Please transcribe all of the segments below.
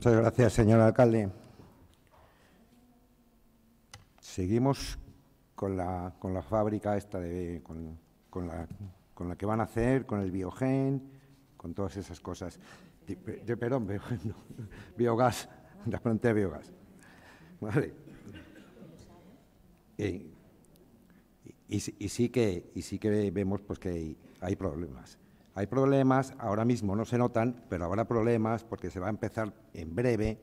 Muchas gracias, señor alcalde. Seguimos con la fábrica esta con la que van a hacer, con el biogen, con todas esas cosas. Perdón, biogás, la planta de biogás. Vale. Y sí que vemos pues que hay problemas. Hay problemas, ahora mismo no se notan, pero habrá problemas porque se va a empezar en breve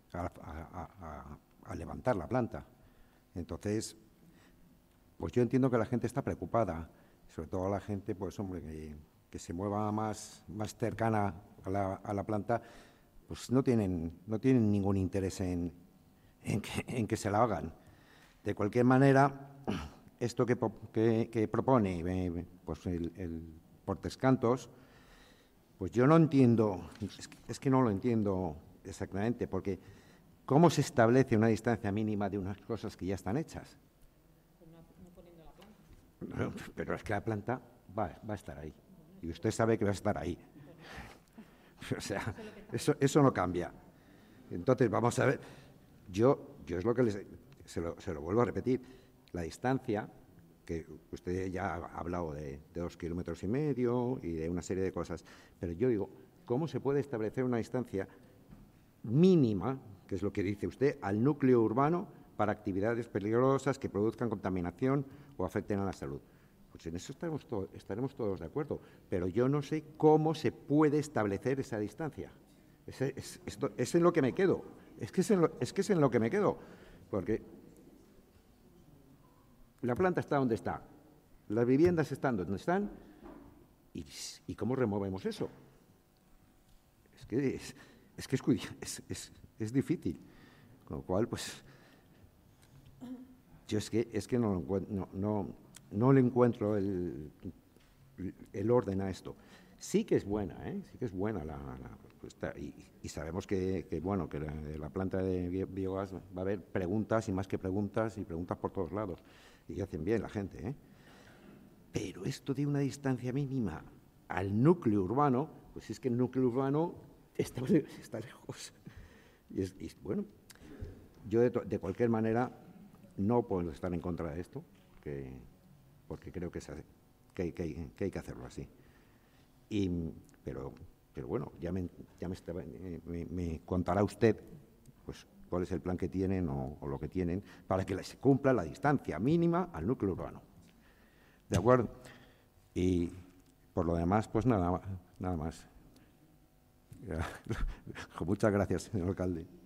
a levantar la planta. Entonces, pues yo entiendo que la gente está preocupada, sobre todo la gente, pues hombre, que se mueva más cercana a la planta, pues no tienen ningún interés en que se la hagan. De cualquier manera, esto que propone pues el Portescantos, pues yo no entiendo, es que no lo entiendo exactamente, porque ¿cómo se establece una distancia mínima de unas cosas que ya están hechas? No poniendo la planta. Pero es que la planta va a estar ahí, y usted sabe que va a estar ahí. O sea, eso no cambia. Entonces, vamos a ver, yo es lo que se lo vuelvo a repetir, la distancia, que usted ya ha hablado de 2,5 kilómetros y de una serie de cosas, pero yo digo, ¿cómo se puede establecer una distancia mínima, que es lo que dice usted, al núcleo urbano para actividades peligrosas que produzcan contaminación o afecten a la salud? Pues en eso estaremos todos de acuerdo, pero yo no sé cómo se puede establecer esa distancia. Es en lo que me quedo, es que es en lo que me quedo, porque la planta está donde está, las viviendas están donde están, ¿y cómo removemos eso? Es difícil, con lo cual, pues, yo es que no le encuentro el orden a esto. Sí que es buena, sí que es buena y sabemos que la planta de biogás va a haber preguntas y más que preguntas y preguntas por todos lados, y hacen bien la gente, Pero esto de una distancia mínima al núcleo urbano, pues es que el núcleo urbano está lejos. Y bueno, yo de cualquier manera no puedo estar en contra de esto, porque creo que hay que hacerlo así. Pero bueno, ya me contará usted pues cuál es el plan que tienen o lo que tienen para que se cumpla la distancia mínima al núcleo urbano. ¿De acuerdo? Y por lo demás, pues nada más. Muchas gracias, señor alcalde.